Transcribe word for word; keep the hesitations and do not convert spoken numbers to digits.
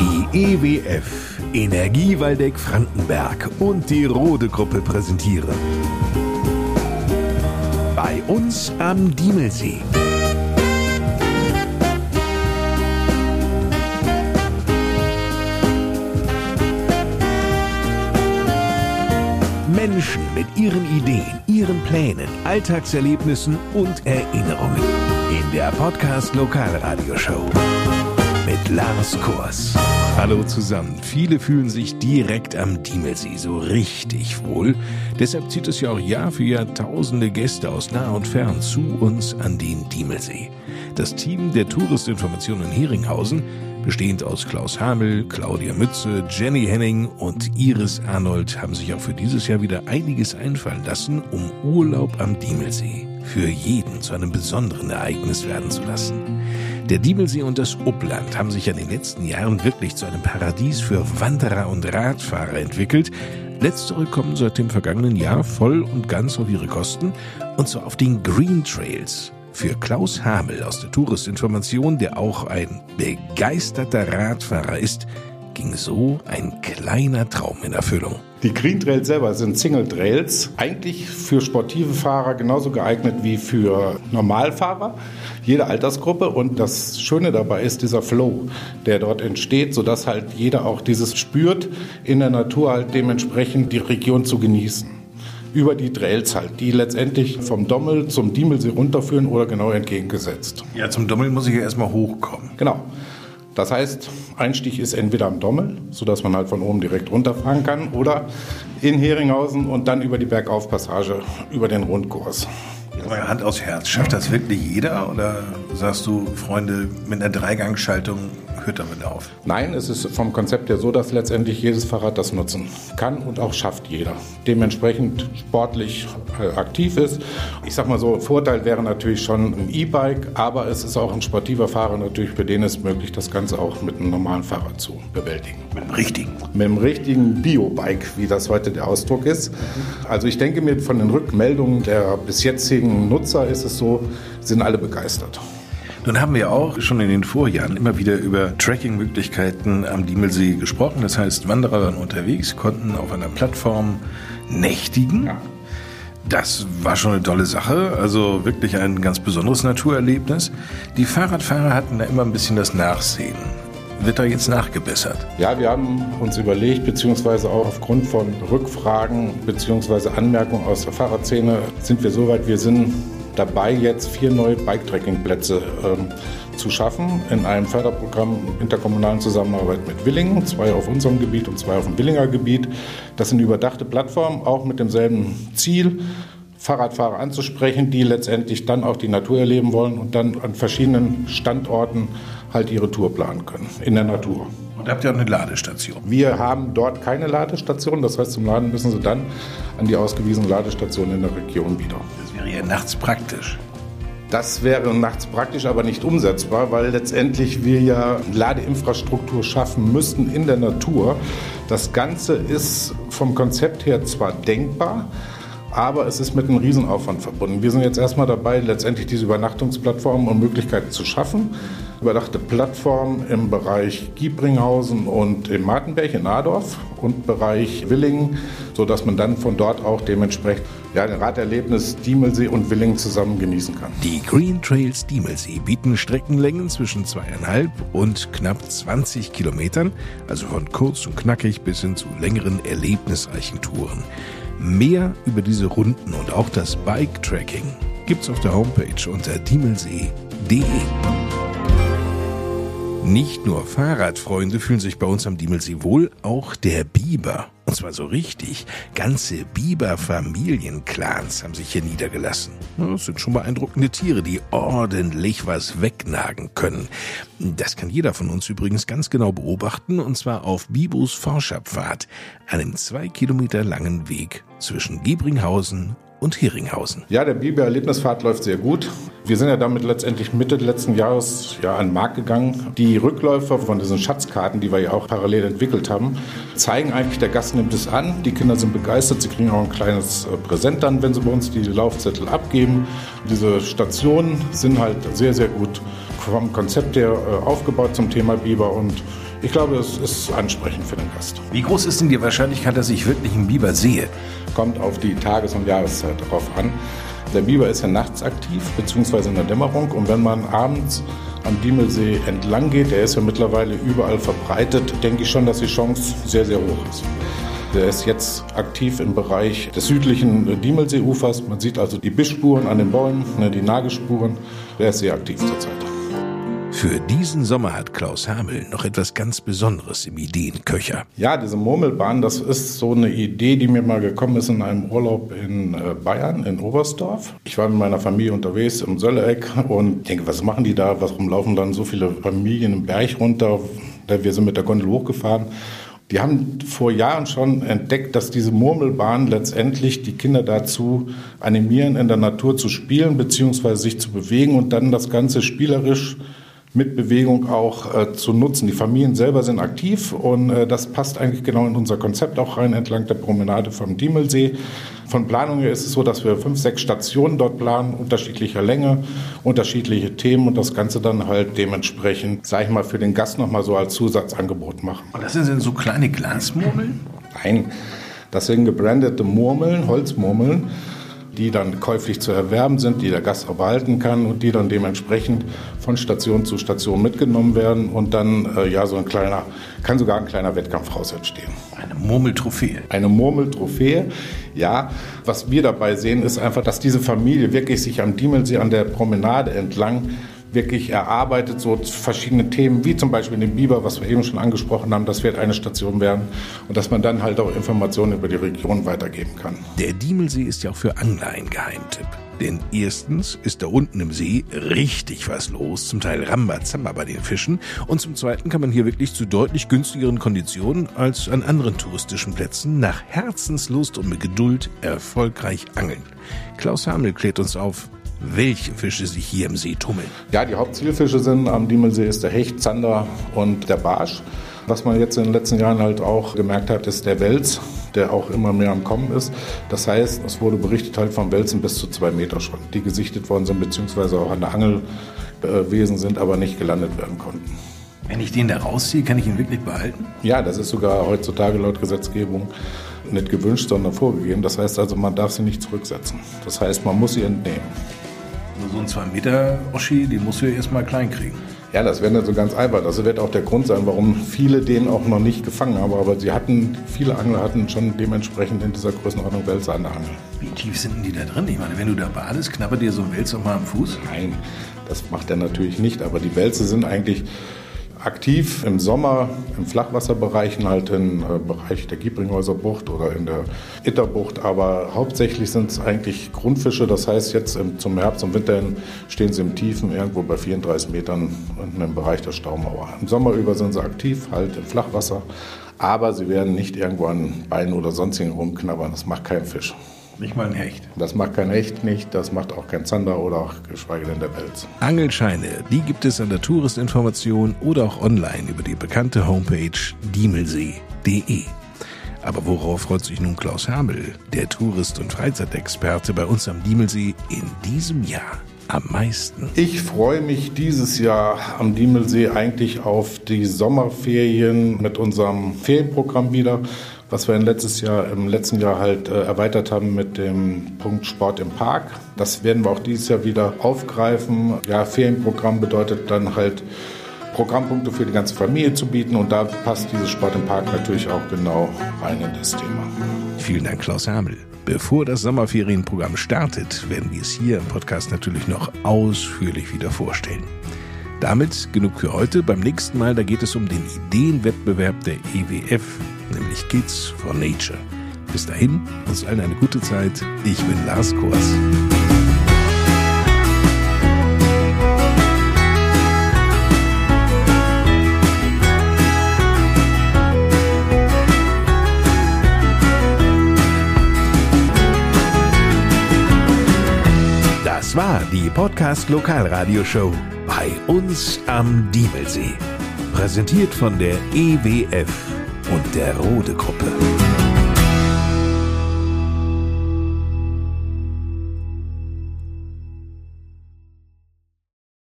Die E W F, Energie Waldeck-Frankenberg und die Rode-Gruppe präsentieren. Bei uns am Diemelsee. Menschen mit ihren Ideen, ihren Plänen, Alltagserlebnissen und Erinnerungen. In der Podcast Lokalradioshow mit Lars Kors. Hallo zusammen. Viele fühlen sich direkt am Diemelsee so richtig wohl. Deshalb zieht es ja auch Jahr für Jahr tausende Gäste aus nah und fern zu uns an den Diemelsee. Das Team der Touristinformation in Heringhausen, bestehend aus Klaus Hamel, Claudia Mütze, Jenny Henning und Iris Arnold, haben sich auch für dieses Jahr wieder einiges einfallen lassen, um Urlaub am Diemelsee für jeden zu einem besonderen Ereignis werden zu lassen. Der Diemelsee und das Upland haben sich ja in den letzten Jahren wirklich zu einem Paradies für Wanderer und Radfahrer entwickelt. Letztere kommen seit dem vergangenen Jahr voll und ganz auf ihre Kosten, und zwar auf den Green Trails. Für Klaus Hamel aus der Touristinformation, der auch ein begeisterter Radfahrer ist, ging so ein kleiner Traum in Erfüllung. Die Green Trails selber sind Single Trails, eigentlich für sportive Fahrer genauso geeignet wie für Normalfahrer, jede Altersgruppe. Und das Schöne dabei ist dieser Flow, der dort entsteht, sodass halt jeder auch dieses spürt, in der Natur halt dementsprechend die Region zu genießen. Über die Trails halt, die letztendlich vom Dommel zum Diemelsee runterführen oder genau entgegengesetzt. Ja, zum Dommel muss ich ja erstmal hochkommen. Genau. Das heißt, Einstieg ist entweder am Dommel, sodass man halt von oben direkt runterfahren kann, oder in Heringhausen und dann über die Bergaufpassage, über den Rundkurs. Aber Hand aufs Herz, schafft das wirklich jeder? Oder sagst du, Freunde, mit einer Dreigangschaltung hört damit auf? Nein, es ist vom Konzept her so, dass letztendlich jedes Fahrrad das nutzen kann und auch schafft jeder. Dementsprechend sportlich äh, aktiv ist. Ich sag mal so, Vorteil wäre natürlich schon ein E-Bike, aber es ist auch ein sportiver Fahrer natürlich, für den ist möglich, das Ganze auch mit einem normalen Fahrrad zu bewältigen. Mit dem richtigen? Mit dem richtigen Bio-Bike, wie das heute der Ausdruck ist. Also ich denke mir, von den Rückmeldungen der bis jetzigen Nutzer ist es so, sind alle begeistert. Nun haben wir auch schon in den Vorjahren immer wieder über Tracking-Möglichkeiten am Diemelsee gesprochen. Das heißt, Wanderer waren unterwegs, konnten auf einer Plattform nächtigen. Ja. Das war schon eine tolle Sache, also wirklich ein ganz besonderes Naturerlebnis. Die Fahrradfahrer hatten da immer ein bisschen das Nachsehen. Wird da jetzt nachgebessert? Ja, wir haben uns überlegt, beziehungsweise auch aufgrund von Rückfragen beziehungsweise Anmerkungen aus der Fahrradszene sind wir so weit, wir sind dabei, jetzt vier neue Bike-Tracking-Plätze ähm, zu schaffen in einem Förderprogramm interkommunalen Zusammenarbeit mit Willingen, zwei auf unserem Gebiet und zwei auf dem Willinger Gebiet. Das sind überdachte Plattformen, auch mit demselben Ziel, Fahrradfahrer anzusprechen, die letztendlich dann auch die Natur erleben wollen und dann an verschiedenen Standorten halt ihre Tour planen können, in der Natur. Und habt ihr auch eine Ladestation? Wir haben dort keine Ladestation, das heißt, zum Laden müssen Sie dann an die ausgewiesenen Ladestationen in der Region wieder. Das wäre ja nachts praktisch. Das wäre nachts praktisch, aber nicht umsetzbar, weil letztendlich wir ja Ladeinfrastruktur schaffen müssten in der Natur. Das Ganze ist vom Konzept her zwar denkbar, aber es ist mit einem Riesenaufwand verbunden. Wir sind jetzt erstmal dabei, letztendlich diese Übernachtungsplattformen und Möglichkeiten zu schaffen. Überdachte Plattformen im Bereich Giebringhausen und in Martenberg in Adorf und Bereich Willingen, sodass man dann von dort auch dementsprechend ja, ein Raderlebnis Diemelsee und Willingen zusammen genießen kann. Die Green Trails Diemelsee bieten Streckenlängen zwischen zweieinhalb und knapp zwanzig Kilometern, also von kurz und knackig bis hin zu längeren, erlebnisreichen Touren. Mehr über diese Runden und auch das Bike-Tracking gibt's auf der Homepage unter diemelsee punkt de. Nicht nur Fahrradfreunde fühlen sich bei uns am Diemelsee wohl, auch der Biber. Und zwar so richtig. Ganze Biber-Familienclans haben sich hier niedergelassen. Das sind schon beeindruckende Tiere, die ordentlich was wegnagen können. Das kann jeder von uns übrigens ganz genau beobachten, und zwar auf Bibos Forscherpfad, einem zwei Kilometer langen Weg zwischen Giebringhausen und Heringhausen. Ja, der Biber-Erlebnispfad läuft sehr gut. Wir sind ja damit letztendlich Mitte letzten Jahres ja, an den Markt gegangen. Die Rückläufer von diesen Schatzkarten, die wir ja auch parallel entwickelt haben, zeigen eigentlich, der Gast nimmt es an, die Kinder sind begeistert, sie kriegen auch ein kleines Präsent dann, wenn sie bei uns die Laufzettel abgeben. Diese Stationen sind halt sehr, sehr gut vom Konzept her aufgebaut zum Thema Biber und ich glaube, es ist ansprechend für den Gast. Wie groß ist denn die Wahrscheinlichkeit, dass ich wirklich einen Biber sehe? Kommt auf die Tages- und Jahreszeit drauf an. Der Biber ist ja nachts aktiv, beziehungsweise in der Dämmerung. Und wenn man abends am Diemelsee entlang geht, der ist ja mittlerweile überall verbreitet, denke ich schon, dass die Chance sehr, sehr hoch ist. Der ist jetzt aktiv im Bereich des südlichen Diemelseeufers. Man sieht also die Bissspuren an den Bäumen, die Nagelspuren. Der ist sehr aktiv zurzeit. Für diesen Sommer hat Klaus Hamel noch etwas ganz Besonderes im Ideenköcher. Ja, diese Murmelbahn, das ist so eine Idee, die mir mal gekommen ist in einem Urlaub in Bayern, in Oberstdorf. Ich war mit meiner Familie unterwegs im Sölleck und denke, was machen die da? Warum laufen dann so viele Familien den Berg runter? Wir sind mit der Gondel hochgefahren. Die haben vor Jahren schon entdeckt, dass diese Murmelbahn letztendlich die Kinder dazu animieren, in der Natur zu spielen bzw. sich zu bewegen und dann das Ganze spielerisch mit Bewegung auch äh, zu nutzen. Die Familien selber sind aktiv und äh, das passt eigentlich genau in unser Konzept auch rein, entlang der Promenade vom Diemelsee. Von Planung her ist es so, dass wir fünf, sechs Stationen dort planen, unterschiedlicher Länge, unterschiedliche Themen und das Ganze dann halt dementsprechend, sag ich mal, für den Gast nochmal so als Zusatzangebot machen. Und das sind so kleine Glasmurmeln? Nein, das sind gebrandete Murmeln, Holzmurmeln, die dann käuflich zu erwerben sind, die der Gast auch behalten kann und die dann dementsprechend von Station zu Station mitgenommen werden und dann äh, ja so ein kleiner, kann sogar ein kleiner Wettkampf raus entstehen. Eine Murmeltrophäe. Eine Murmeltrophäe, ja. Was wir dabei sehen, ist einfach, dass diese Familie wirklich sich am Diemelsee an der Promenade entlang wirklich erarbeitet, so verschiedene Themen, wie zum Beispiel den Biber, was wir eben schon angesprochen haben, das wird eine Station werden und dass man dann halt auch Informationen über die Region weitergeben kann. Der Diemelsee ist ja auch für Angler ein Geheimtipp. Denn erstens ist da unten im See richtig was los, zum Teil Rambazamba bei den Fischen. Und zum Zweiten kann man hier wirklich zu deutlich günstigeren Konditionen als an anderen touristischen Plätzen nach Herzenslust und mit Geduld erfolgreich angeln. Klaus Hamel klärt uns auf, welche Fische sich hier im See tummeln. Ja, die Hauptzielfische sind am Diemelsee ist der Hecht, Zander und der Barsch. Was man jetzt in den letzten Jahren halt auch gemerkt hat, ist der Wels, der auch immer mehr am Kommen ist. Das heißt, es wurde berichtet halt von Welsen bis zu zwei Meter schon, die gesichtet worden sind, beziehungsweise auch an der Angel gewesen sind, aber nicht gelandet werden konnten. Wenn ich den da rausziehe, kann ich ihn wirklich behalten? Ja, das ist sogar heutzutage laut Gesetzgebung nicht gewünscht, sondern vorgegeben. Das heißt also, man darf sie nicht zurücksetzen. Das heißt, man muss sie entnehmen. So ein zwei Meter Oschi, den musst du ja erstmal klein kriegen. Ja, das wäre nicht so ganz einfach. Das wird auch der Grund sein, warum viele den auch noch nicht gefangen haben. Aber sie hatten, viele Angler hatten schon dementsprechend in dieser Größenordnung Wälzer an der Angel. Wie tief sind denn die da drin? Ich meine, wenn du da badest, knabbert dir so ein Wels auch mal am Fuß? Nein, das macht er natürlich nicht. Aber die Wälze sind eigentlich aktiv im Sommer im Flachwasserbereichen, halt im äh, Bereich der Giebringhäuser Bucht oder in der Itterbucht. Aber hauptsächlich sind es eigentlich Grundfische. Das heißt, jetzt im, zum Herbst und Winter hin stehen sie im Tiefen irgendwo bei vierunddreißig Metern unten im Bereich der Staumauer. Im Sommer über sind sie aktiv, halt im Flachwasser. Aber sie werden nicht irgendwo an Beinen oder sonstigen rumknabbern. Das macht kein Fisch. Nicht mal ein Hecht. Das macht kein Hecht nicht, das macht auch kein Zander oder auch geschweige denn der Wels. Angelscheine, die gibt es an der Touristinformation oder auch online über die bekannte Homepage diemelsee punkt de. Aber worauf freut sich nun Klaus Hamel, der Tourist- und Freizeitexperte bei uns am Diemelsee, in diesem Jahr am meisten? Ich freue mich dieses Jahr am Diemelsee eigentlich auf die Sommerferien mit unserem Ferienprogramm wieder, was wir in letztes Jahr, im letzten Jahr halt äh, erweitert haben mit dem Punkt Sport im Park. Das werden wir auch dieses Jahr wieder aufgreifen. Ja, Ferienprogramm bedeutet dann halt Programmpunkte für die ganze Familie zu bieten und da passt dieses Sport im Park natürlich auch genau rein in das Thema. Vielen Dank, Klaus Hamel. Bevor das Sommerferienprogramm startet, werden wir es hier im Podcast natürlich noch ausführlich wieder vorstellen. Damit genug für heute. Beim nächsten Mal, da geht es um den Ideenwettbewerb der E W F, nämlich Kids for Nature. Bis dahin, uns allen eine gute Zeit. Ich bin Lars Kors. Das war die Podcast Lokalradioshow bei uns am Diemelsee. Präsentiert von der E W F und der Rode Gruppe.